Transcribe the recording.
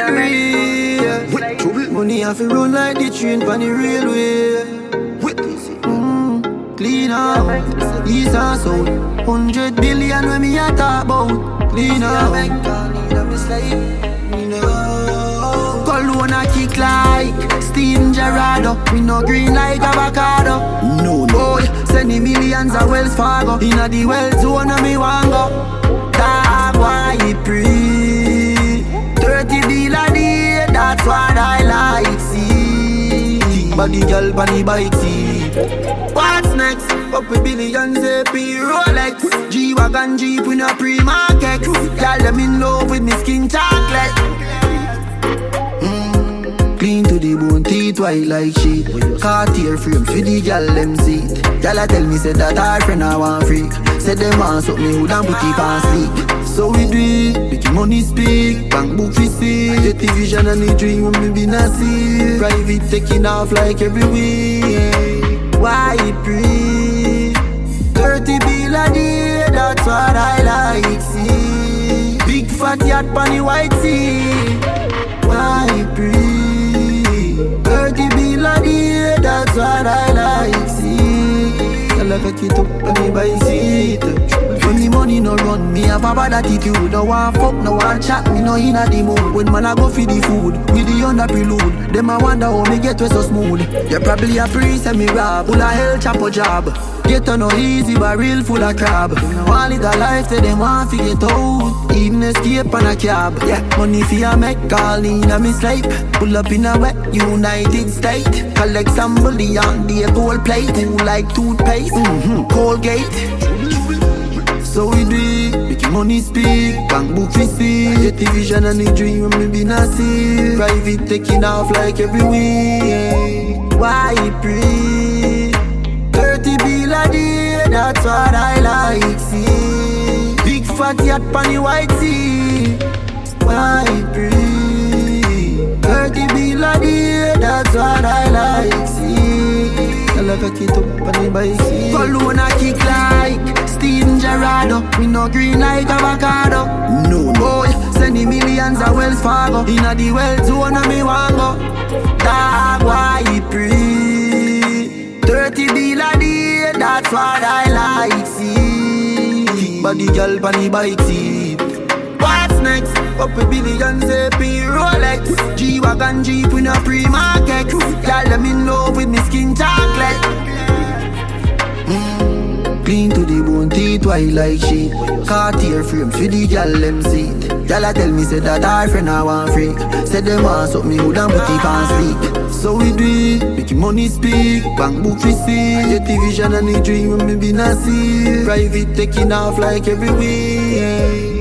real. Money have to run like the train on the railway. Clean out, east and south. 100 billion when me a talk about. Clean out. Cologne a kick like Steven Gerrard. We no green like avocado. No. Boy, send the millions of Wells Fargo. Inna the wealth zone of me want go. Dog, why he pre 30 bill a day, that's what I like see. Body girl on the bike see. What's next? Up with billions AP Rolex. G-Wagon Jeep with no pre-market. Girl them in love with me skin chocolate. Clean to the bone, teeth white like sheet. Cartier frames for the gal them seat. Gal a tell me say that her friend I want freak. Said them want suck me hood and put it on sleep. So we do it, make money speak. Bank book we see. Get the vision and the dream when me be nasty. Private taking off like every week. Why it breathe? 30 bill a day, that's what I like see. Big fat yacht on the white sea. Why it breathe? 30 bill a day, that's what I like see. I like a kid up on the bike seat. When the money no run, me have a bad attitude. No one fuck, no one chat, me no inna the mood. When man I go feed the food, with the under prelude. Them I wonder how me get way so smooth. You probably a priest and me rob, full of hell chop a job. Get to no easy barrel full of crab. One little life say them want to get out. Even escape on a cab. Yeah, money for a make call in a me sleep. Pull up in a wet United States. Collect some bully on the gold plate. Who like toothpaste? Colgate. So we do it, make money speak. Bank book we see. Get the vision and the dream when me be nasty. Private taking off like every week. Why it breathe? 30 bill a day, that's what I like see. Big fat yacht on the white sea. Why it breathe? 30 bill a day, that's what I like see. I like a kid up on the bike seat. Cologne a kick like Steven Gerrard. We no green like avocado. No. Boy, send the millions of Wells Fargo. Inna the wealth zone of me want go. Dog, why it breathe? 30 bill a day, that's what I like see. Body girl on the bike seat. What's next? Up with billions AP Rolex. G-Wagon Jeep with no pre-market. Girl them in love with me skin chocolate. Clean to the bone, teeth white like sheet. Cartier frames for the gal them seat. Gal a tell me say that her friend I want freak. Said them want suck me hood and put it on sleep. So we do it, make money speak. Bank book we see. Get the vision and the dream when me be nasty. Private taking off like every week.